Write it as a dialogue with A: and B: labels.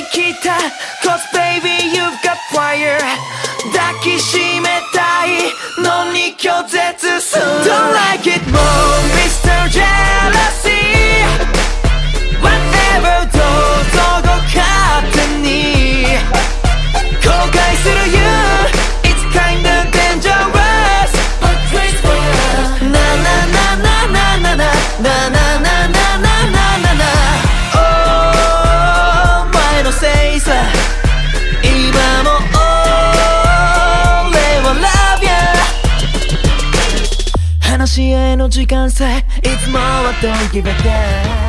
A: きた Cause baby you've got fire 抱きしめたいのに拒絶する Don't like it more Mr. Jealousy Whatever どうぞご勝手に後悔する You It's kinda dangerous But wait for you ななななななななななななななOh 前のせいさ今も俺は Love you 話し合いの時間さえいつもは Don't give a damn